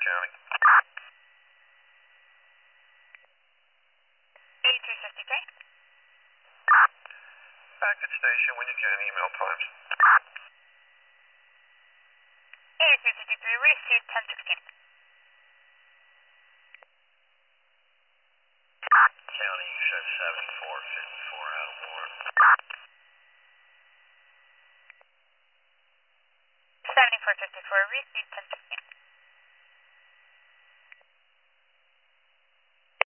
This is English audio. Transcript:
County. 8353. Packet station when you can, email times. 8353, received 1016. County, you said 7454 out of Warren. 7454, received 1016.